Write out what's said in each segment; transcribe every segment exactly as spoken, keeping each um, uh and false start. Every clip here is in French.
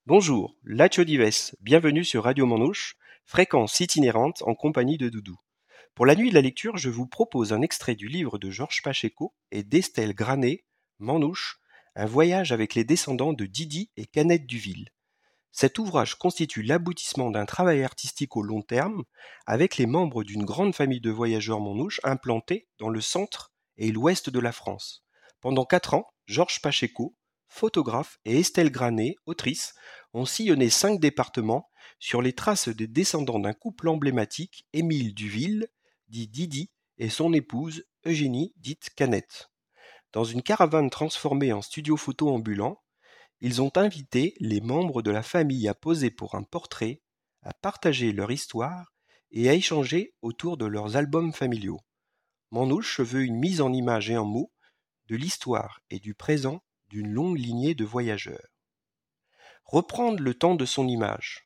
Bonjour, Lacho Dives, bienvenue sur Radio Manouche, fréquence itinérante en compagnie de Doudou. Pour la nuit de la lecture, je vous propose un extrait du livre de Georges Pacheco et d'Estelle Granet, Manouche, un voyage avec les descendants de Didi et Canette Duville. Cet ouvrage constitue l'aboutissement d'un travail artistique au long terme avec les membres d'une grande famille de voyageurs manouches implantés dans le centre et l'ouest de la France. Pendant quatre ans, Georges Pacheco, photographe, et Estelle Granet, autrice, ont sillonné cinq départements sur les traces des descendants d'un couple emblématique, Émile Duville, dit Didi, et son épouse, Eugénie, dite Canette. Dans une caravane transformée en studio photo ambulant, ils ont invité les membres de la famille à poser pour un portrait, à partager leur histoire et à échanger autour de leurs albums familiaux. Manouche veut une mise en image et en mots de l'histoire et du présent d'une longue lignée de voyageurs. Reprendre le temps de son image.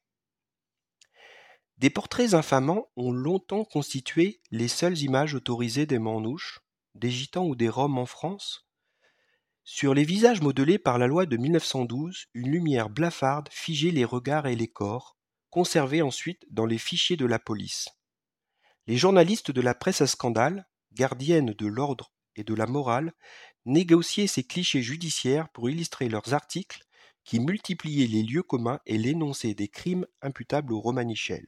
Des portraits infamants ont longtemps constitué les seules images autorisées des Manouches, des Gitans ou des Roms en France. Sur les visages modelés par la loi de mille neuf cent douze, une lumière blafarde figeait les regards et les corps, conservés ensuite dans les fichiers de la police. Les journalistes de la presse à scandale, gardiennes de l'ordre et de la morale, négociaient ces clichés judiciaires pour illustrer leurs articles qui multipliaient les lieux communs et l'énoncé des crimes imputables au Romanichel.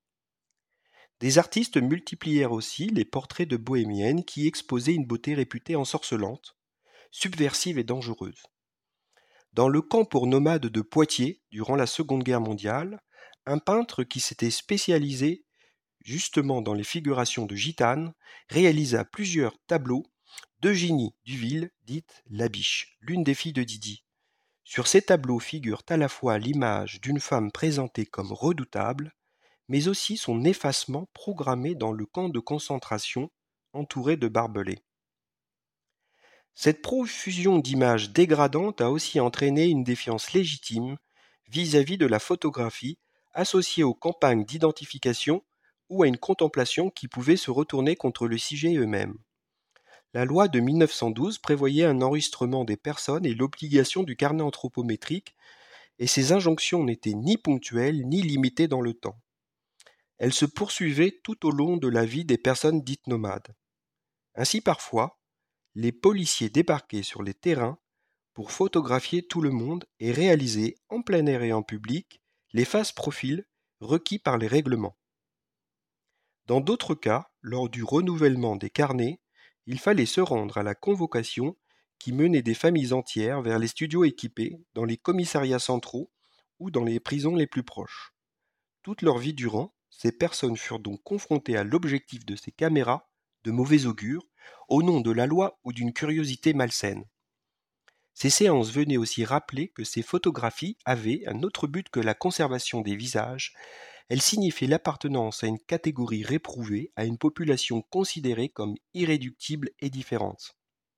Des artistes multiplièrent aussi les portraits de bohémiennes qui exposaient une beauté réputée ensorcelante, subversive et dangereuse. Dans le camp pour nomades de Poitiers, durant la Seconde Guerre mondiale, un peintre qui s'était spécialisé justement dans les figurations de gitanes réalisa plusieurs tableaux d'Eugénie Duville, dite La Biche, l'une des filles de Didi. Sur ces tableaux figurent à la fois l'image d'une femme présentée comme redoutable, mais aussi son effacement programmé dans le camp de concentration entouré de barbelés. Cette profusion d'images dégradantes a aussi entraîné une défiance légitime vis-à-vis de la photographie associée aux campagnes d'identification ou à une contemplation qui pouvait se retourner contre le sujet eux-mêmes. La loi de mille neuf cent douze prévoyait un enregistrement des personnes et l'obligation du carnet anthropométrique, et ces injonctions n'étaient ni ponctuelles ni limitées dans le temps. Elles se poursuivaient tout au long de la vie des personnes dites nomades. Ainsi parfois, les policiers débarquaient sur les terrains pour photographier tout le monde et réaliser, en plein air et en public, les face-profils requis par les règlements. Dans d'autres cas, lors du renouvellement des carnets, il fallait se rendre à la convocation qui menait des familles entières vers les studios équipés, dans les commissariats centraux ou dans les prisons les plus proches. Toute leur vie durant, ces personnes furent donc confrontées à l'objectif de ces caméras de mauvais augure, au nom de la loi ou d'une curiosité malsaine. Ces séances venaient aussi rappeler que ces photographies avaient un autre but que la conservation des visages. Elles signifiaient l'appartenance à une catégorie réprouvée, à une population considérée comme irréductible et différente.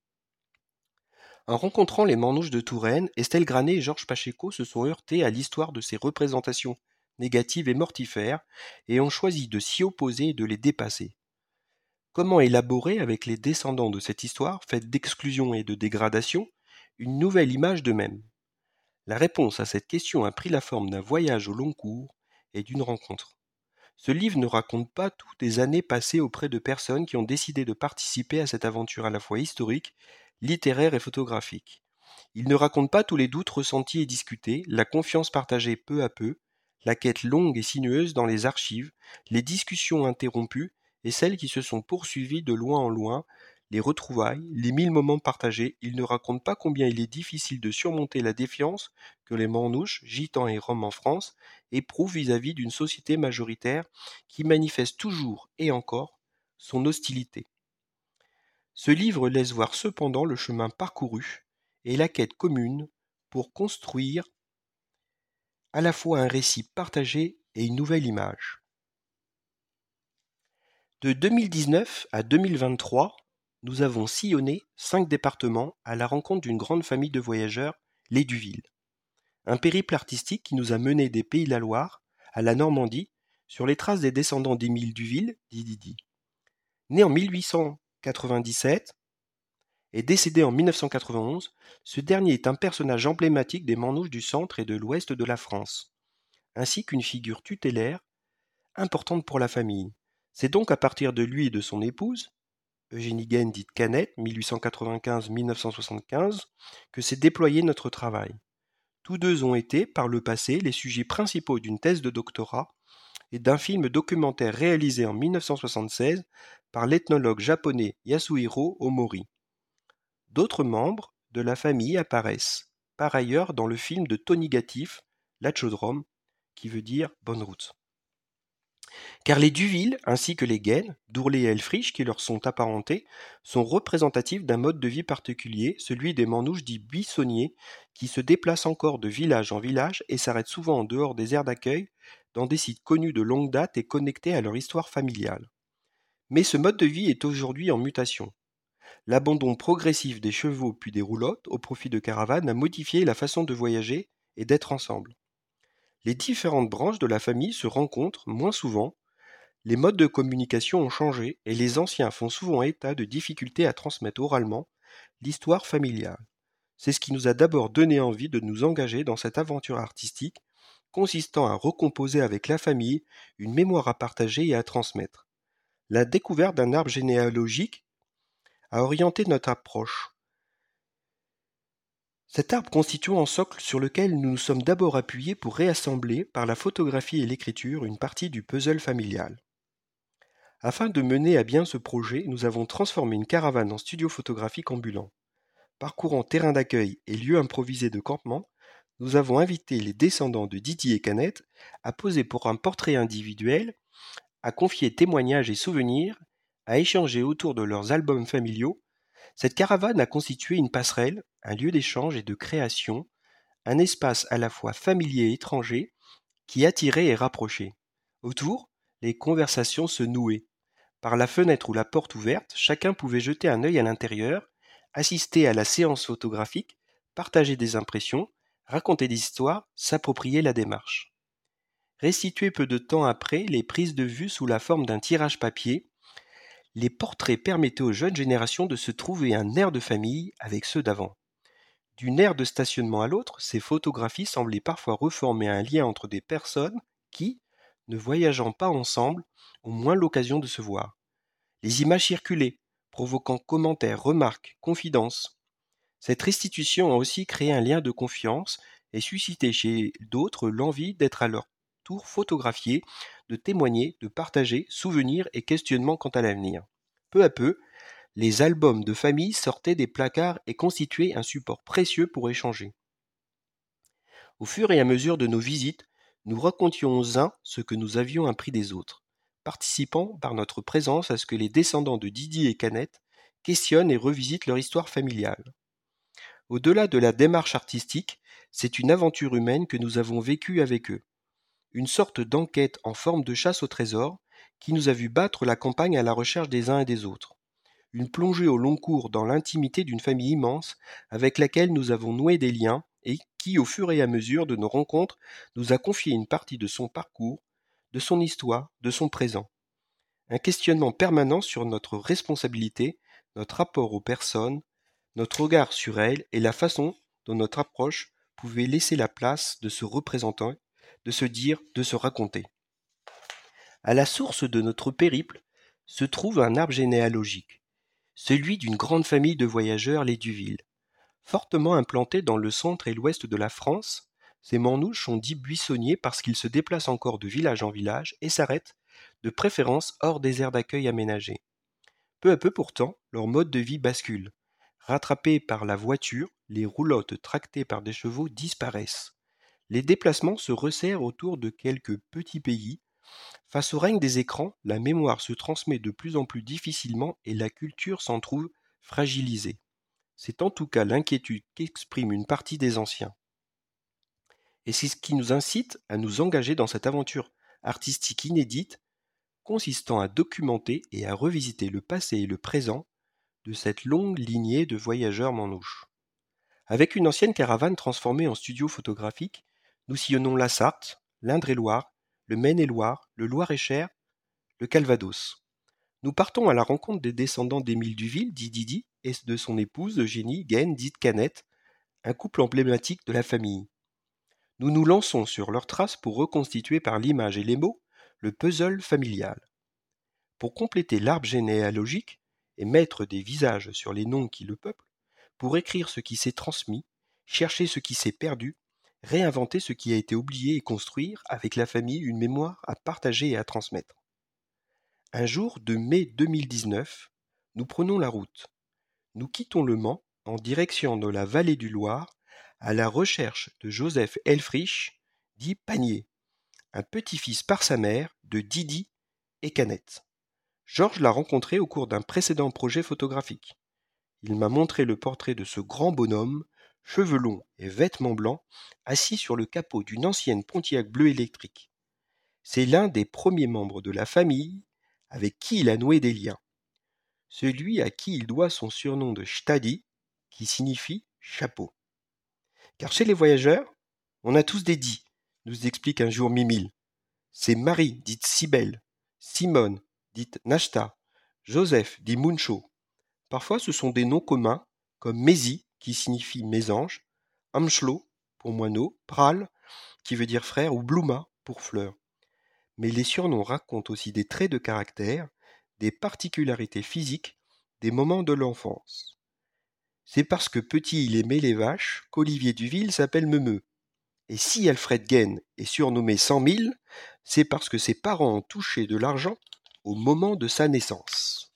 En rencontrant les Manouches de Touraine, Estelle Granet et Georges Pacheco se sont heurtés à l'histoire de ces représentations négatives et mortifères et ont choisi de s'y opposer et de les dépasser. Comment élaborer avec les descendants de cette histoire, faite d'exclusion et de dégradation, une nouvelle image d'eux-mêmes? La réponse à cette question a pris la forme d'un voyage au long cours et d'une rencontre. Ce livre ne raconte pas toutes les années passées auprès de personnes qui ont décidé de participer à cette aventure à la fois historique, littéraire et photographique. Il ne raconte pas tous les doutes ressentis et discutés, la confiance partagée peu à peu, la quête longue et sinueuse dans les archives, les discussions interrompues et celles qui se sont poursuivies de loin en loin, les retrouvailles, les mille moments partagés. Il ne raconte pas combien il est difficile de surmonter la défiance que les Manouches, Gitans et Roms en France éprouvent vis-à-vis d'une société majoritaire qui manifeste toujours et encore son hostilité. Ce livre laisse voir cependant le chemin parcouru et la quête commune pour construire à la fois un récit partagé et une nouvelle image. De deux mille dix-neuf à deux mille vingt-trois, nous avons sillonné cinq départements à la rencontre d'une grande famille de voyageurs, les Duville. Un périple artistique qui nous a menés des Pays de la Loire à la Normandie sur les traces des descendants d'Émile Duville, dit Didi. Né en mille huit cent quatre-vingt-dix-sept est décédé en mille neuf cent quatre-vingt-onze, ce dernier est un personnage emblématique des Manouches du centre et de l'ouest de la France, ainsi qu'une figure tutélaire importante pour la famille. C'est donc à partir de lui et de son épouse, Eugénie Gaine dite Canette, mille huit cent quatre-vingt-quinze à mille neuf cent soixante-quinze, que s'est déployé notre travail. Tous deux ont été, par le passé, les sujets principaux d'une thèse de doctorat et d'un film documentaire réalisé en mille neuf cent soixante-seize par l'ethnologue japonais Yasuhiro Omori. D'autres membres de la famille apparaissent, par ailleurs, dans le film de Tony Gatif, La Chaudrome, qui veut dire bonne route. Car les Duville, ainsi que les Gaines, d'Ourlet et Elfrich qui leur sont apparentés, sont représentatifs d'un mode de vie particulier, celui des Manouches dits buissonniers, qui se déplacent encore de village en village et s'arrêtent souvent en dehors des aires d'accueil, dans des sites connus de longue date et connectés à leur histoire familiale. Mais ce mode de vie est aujourd'hui en mutation. L'abandon progressif des chevaux puis des roulottes au profit de caravanes a modifié la façon de voyager et d'être ensemble. Les différentes branches de la famille se rencontrent moins souvent, les modes de communication ont changé et les anciens font souvent état de difficultés à transmettre oralement l'histoire familiale. C'est ce qui nous a d'abord donné envie de nous engager dans cette aventure artistique consistant à recomposer avec la famille une mémoire à partager et à transmettre. La découverte d'un arbre généalogique a orienté notre approche. Cet arbre constitue un socle sur lequel nous nous sommes d'abord appuyés pour réassembler, par la photographie et l'écriture, une partie du puzzle familial. Afin de mener à bien ce projet, nous avons transformé une caravane en studio photographique ambulant. Parcourant terrain d'accueil et lieux improvisés de campement, nous avons invité les descendants de Didier et Canette à poser pour un portrait individuel, à confier témoignages et souvenirs, à échanger autour de leurs albums familiaux. Cette caravane a constitué une passerelle, un lieu d'échange et de création, un espace à la fois familier et étranger qui attirait et rapprochait. Autour, les conversations se nouaient. Par la fenêtre ou la porte ouverte, chacun pouvait jeter un œil à l'intérieur, assister à la séance photographique, partager des impressions, raconter des histoires, s'approprier la démarche. Restitués peu de temps après, les prises de vue sous la forme d'un tirage papier, les portraits permettaient aux jeunes générations de se trouver un air de famille avec ceux d'avant. D'une aire de stationnement à l'autre, ces photographies semblaient parfois reformer un lien entre des personnes qui, ne voyageant pas ensemble, ont moins l'occasion de se voir. Les images circulaient, provoquant commentaires, remarques, confidences. Cette restitution a aussi créé un lien de confiance et suscité chez d'autres l'envie d'être à leur tour photographiés, de témoigner, de partager souvenirs et questionnements quant à l'avenir. Peu à peu, les albums de famille sortaient des placards et constituaient un support précieux pour échanger. Au fur et à mesure de nos visites, nous racontions aux uns ce que nous avions appris des autres, participant par notre présence à ce que les descendants de Didier et Canette questionnent et revisitent leur histoire familiale. Au-delà de la démarche artistique, c'est une aventure humaine que nous avons vécue avec eux. Une sorte d'enquête en forme de chasse au trésor qui nous a vu battre la campagne à la recherche des uns et des autres. Une plongée au long cours dans l'intimité d'une famille immense avec laquelle nous avons noué des liens et qui, au fur et à mesure de nos rencontres, nous a confié une partie de son parcours, de son histoire, de son présent. Un questionnement permanent sur notre responsabilité, notre rapport aux personnes, notre regard sur elles et la façon dont notre approche pouvait laisser la place de se représenter, de se dire, de se raconter. À la source de notre périple se trouve un arbre généalogique, celui d'une grande famille de voyageurs, les Duville. Fortement implantés dans le centre et l'ouest de la France, ces Manouches sont dits buissonniers parce qu'ils se déplacent encore de village en village et s'arrêtent, de préférence hors des aires d'accueil aménagées. Peu à peu pourtant, leur mode de vie bascule. Rattrapés par la voiture, les roulottes tractées par des chevaux disparaissent. Les déplacements se resserrent autour de quelques petits pays. Face au règne des écrans, la mémoire se transmet de plus en plus difficilement et la culture s'en trouve fragilisée. C'est en tout cas l'inquiétude qu'exprime une partie des anciens. Et c'est ce qui nous incite à nous engager dans cette aventure artistique inédite, consistant à documenter et à revisiter le passé et le présent de cette longue lignée de voyageurs manouches. Avec une ancienne caravane transformée en studio photographique, nous sillonnons la Sarthe, l'Indre-et-Loire, le Maine-et-Loire, le Loir-et-Cher, le Calvados. Nous partons à la rencontre des descendants d'Émile Duville, dit Didi, et de son épouse Eugénie Gaine, dite Canette, un couple emblématique de la famille. Nous nous lançons sur leurs traces pour reconstituer par l'image et les mots le puzzle familial. Pour compléter l'arbre généalogique et mettre des visages sur les noms qui le peuplent, pour écrire ce qui s'est transmis, chercher ce qui s'est perdu, réinventer ce qui a été oublié et construire avec la famille une mémoire à partager et à transmettre. Un jour de mai deux mille dix-neuf, nous prenons la route. Nous quittons Le Mans en direction de la vallée du Loir à la recherche de Joseph Helfrich, dit Panier, un petit-fils par sa mère de Didi et Canette. Georges l'a rencontré au cours d'un précédent projet photographique. Il m'a montré le portrait de ce grand bonhomme, cheveux longs et vêtements blancs, assis sur le capot d'une ancienne Pontiac bleue électrique. C'est l'un des premiers membres de la famille avec qui il a noué des liens. Celui à qui il doit son surnom de Stadi, qui signifie chapeau. Car chez les voyageurs, on a tous des dits, nous explique un jour Mimile. C'est Marie, dite Cybèle, Simone, dite Nashta, Joseph, dit Muncho. Parfois ce sont des noms communs, comme Mési, qui signifie mésange, Amschlo, pour moineau, Pral, qui veut dire frère, ou Bluma, pour fleur. Mais les surnoms racontent aussi des traits de caractère, des particularités physiques, des moments de l'enfance. C'est parce que petit il aimait les vaches qu'Olivier Duville s'appelle Meumeu. Et si Alfred Gaine est surnommé cent mille, c'est parce que ses parents ont touché de l'argent au moment de sa naissance.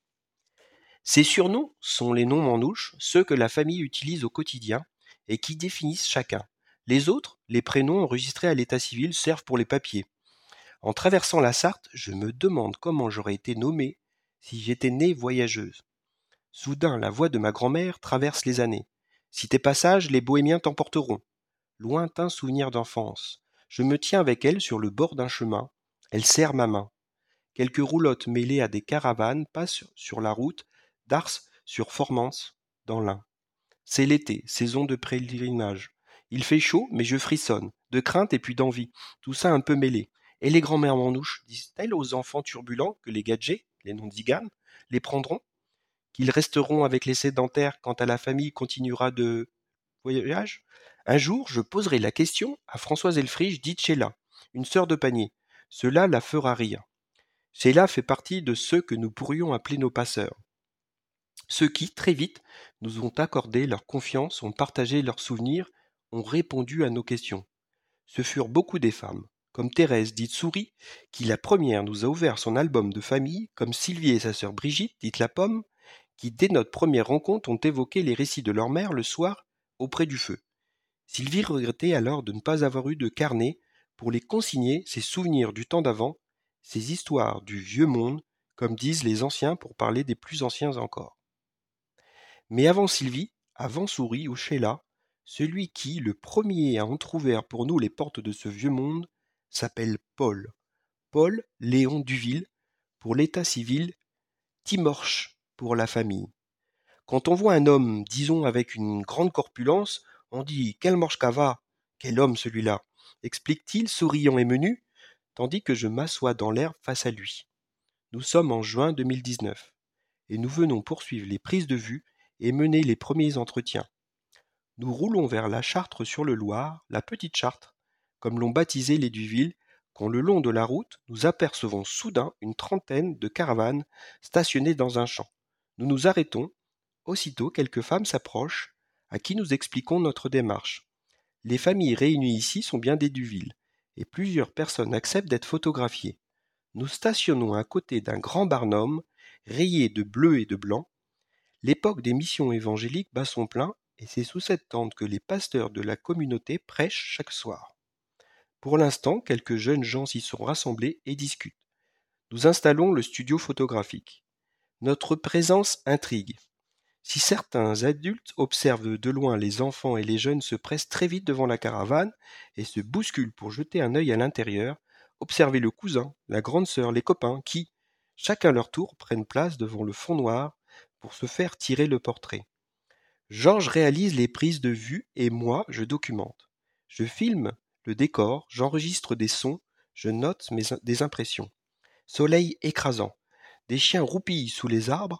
Ces surnoms sont les noms manouches, ceux que la famille utilise au quotidien et qui définissent chacun. Les autres, les prénoms enregistrés à l'état civil, servent pour les papiers. En traversant la Sarthe, je me demande comment j'aurais été nommée si j'étais née voyageuse. Soudain, la voix de ma grand-mère traverse les années. Si tes passages, les bohémiens t'emporteront. Lointain souvenir d'enfance. Je me tiens avec elle sur le bord d'un chemin. Elle serre ma main. Quelques roulottes mêlées à des caravanes passent sur la route d'Ars sur Formance, dans l'Ain. C'est l'été, saison de pèlerinage. Il fait chaud, mais je frissonne, de crainte et puis d'envie, tout ça un peu mêlé. Et les grands-mères manouches disent-elles aux enfants turbulents que les gadgets, les noms d'Igan, les prendront? Qu'ils resteront avec les sédentaires quand à la famille continuera de voyage? Un jour, je poserai la question à Françoise Helfrich, dite Sheila, une sœur de Panier. Cela la fera rire. Sheila fait partie de ceux que nous pourrions appeler nos passeurs. Ceux qui, très vite, nous ont accordé leur confiance, ont partagé leurs souvenirs, ont répondu à nos questions. Ce furent beaucoup des femmes, comme Thérèse, dite Souris, qui la première nous a ouvert son album de famille, comme Sylvie et sa sœur Brigitte, dite La Pomme, qui dès notre première rencontre ont évoqué les récits de leur mère le soir auprès du feu. Sylvie regrettait alors de ne pas avoir eu de carnet pour les consigner ses souvenirs du temps d'avant, ses histoires du vieux monde, comme disent les anciens pour parler des plus anciens encore. Mais avant Sylvie, avant Souris ou Sheila, celui qui, le premier, a entrouvert pour nous les portes de ce vieux monde, s'appelle Paul. Paul Léon Duville, pour l'état civil, Timorche, pour la famille. Quand on voit un homme, disons avec une grande corpulence, on dit « Quel morche cava ! Quel homme celui-là !» explique-t-il, souriant et menu, tandis que je m'assois dans l'herbe face à lui. Nous sommes en juin deux mille dix-neuf, et nous venons poursuivre les prises de vue et mener les premiers entretiens. Nous roulons vers la Chartre sur le Loir, la petite Chartre, comme l'ont baptisé les Duville, quand le long de la route, nous apercevons soudain une trentaine de caravanes stationnées dans un champ. Nous nous arrêtons. Aussitôt, quelques femmes s'approchent, à qui nous expliquons notre démarche. Les familles réunies ici sont bien des Duville, et plusieurs personnes acceptent d'être photographiées. Nous stationnons à côté d'un grand barnum, rayé de bleu et de blanc. L'époque des missions évangéliques bat son plein, et c'est sous cette tente que les pasteurs de la communauté prêchent chaque soir. Pour l'instant, quelques jeunes gens s'y sont rassemblés et discutent. Nous installons le studio photographique. Notre présence intrigue. Si certains adultes observent de loin les enfants et les jeunes se pressent très vite devant la caravane et se bousculent pour jeter un œil à l'intérieur, observez le cousin, la grande sœur, les copains qui, chacun leur tour, prennent place devant le fond noir pour se faire tirer le portrait. Georges réalise les prises de vue et moi, je documente. Je filme le décor, j'enregistre des sons, je note mes, des impressions. Soleil écrasant. Des chiens roupillent sous les arbres,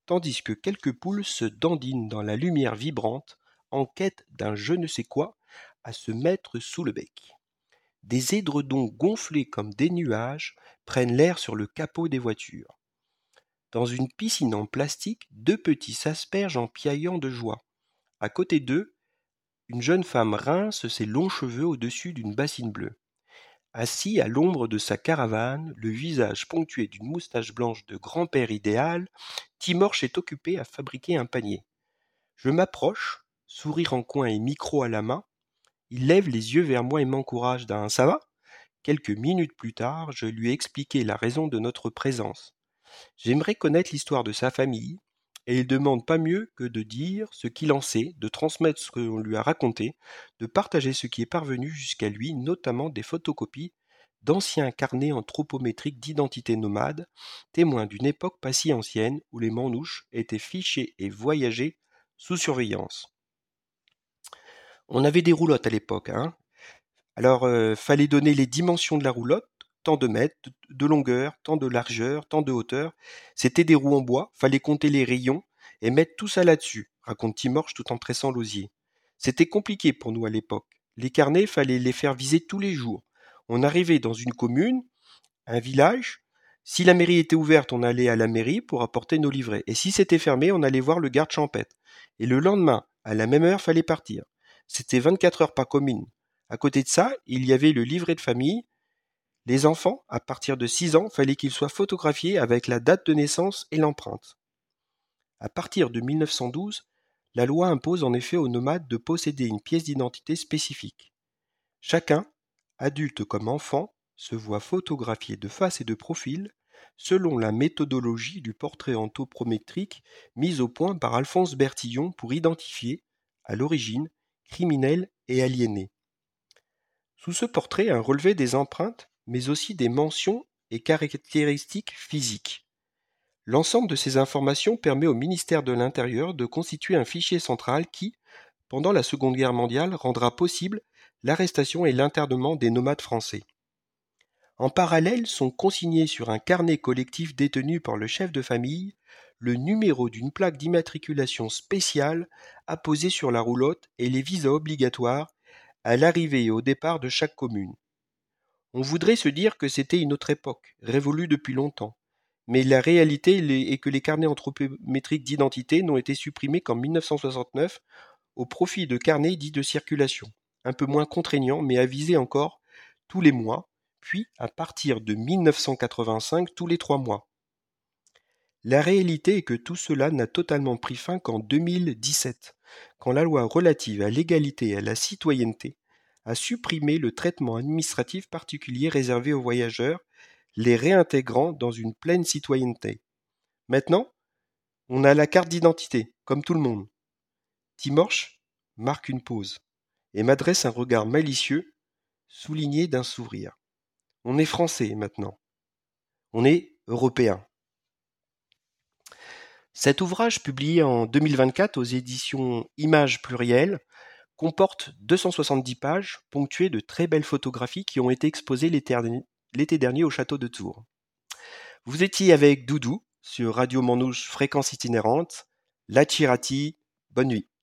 tandis que quelques poules se dandinent dans la lumière vibrante, en quête d'un je ne sais quoi à se mettre sous le bec. Des édredons gonflés comme des nuages prennent l'air sur le capot des voitures. Dans une piscine en plastique, deux petits s'aspergent en piaillant de joie. À côté d'eux, une jeune femme rince ses longs cheveux au-dessus d'une bassine bleue. Assis à l'ombre de sa caravane, le visage ponctué d'une moustache blanche de grand-père idéal, Timorche est occupé à fabriquer un panier. Je m'approche, sourire en coin et micro à la main. Il lève les yeux vers moi et m'encourage d'un « ça va ?» Quelques minutes plus tard, je lui ai expliqué la raison de notre présence. J'aimerais connaître l'histoire de sa famille, et il demande pas mieux que de dire ce qu'il en sait, de transmettre ce qu'on lui a raconté, de partager ce qui est parvenu jusqu'à lui, notamment des photocopies d'anciens carnets anthropométriques d'identité nomade, témoins d'une époque pas si ancienne où les manouches étaient fichés et voyageaient sous surveillance. On avait des roulottes à l'époque, hein. Alors, euh, fallait donner les dimensions de la roulotte, tant de mètres, de longueur, tant de largeur, tant de hauteur. C'était des roues en bois, fallait compter les rayons et mettre tout ça là-dessus, raconte Timorche tout en tressant l'osier. C'était compliqué pour nous à l'époque. Les carnets, fallait les faire viser tous les jours. On arrivait dans une commune, un village. Si la mairie était ouverte, on allait à la mairie pour apporter nos livrets. Et si c'était fermé, on allait voir le garde champêtre. Et le lendemain, à la même heure, fallait partir. C'était vingt-quatre heures par commune. À côté de ça, il y avait le livret de famille. Les enfants, à partir de six ans, fallait qu'ils soient photographiés avec la date de naissance et l'empreinte. À partir de mille neuf cent douze, la loi impose en effet aux nomades de posséder une pièce d'identité spécifique. Chacun, adulte comme enfant, se voit photographié de face et de profil selon la méthodologie du portrait anthropométrique mise au point par Alphonse Bertillon pour identifier, à l'origine, criminels et aliénés. Sous ce portrait, un relevé des empreintes, mais aussi des mentions et caractéristiques physiques. L'ensemble de ces informations permet au ministère de l'Intérieur de constituer un fichier central qui, pendant la Seconde Guerre mondiale, rendra possible l'arrestation et l'internement des nomades français. En parallèle, sont consignés sur un carnet collectif détenu par le chef de famille le numéro d'une plaque d'immatriculation spéciale apposée sur la roulotte et les visas obligatoires à l'arrivée et au départ de chaque commune. On voudrait se dire que c'était une autre époque, révolue depuis longtemps, mais la réalité est que les carnets anthropométriques d'identité n'ont été supprimés qu'en mille neuf cent soixante-neuf au profit de carnets dits de circulation, un peu moins contraignants mais avisés encore tous les mois, puis à partir de mille neuf cent quatre-vingt-cinq tous les trois mois. La réalité est que tout cela n'a totalement pris fin qu'en deux mille dix-sept, quand la loi relative à l'égalité et à la citoyenneté a supprimé le traitement administratif particulier réservé aux voyageurs, les réintégrant dans une pleine citoyenneté. Maintenant, on a la carte d'identité, comme tout le monde. Timorche marque une pause et m'adresse un regard malicieux, souligné d'un sourire. On est français maintenant. On est européen. Cet ouvrage, publié en deux mille vingt-quatre aux éditions Images Plurielles, comporte deux cent soixante-dix pages, ponctuées de très belles photographies qui ont été exposées l'été dernier au château de Tours. Vous étiez avec Doudou sur Radio Manouche Fréquence Itinérante. La Chirati, bonne nuit.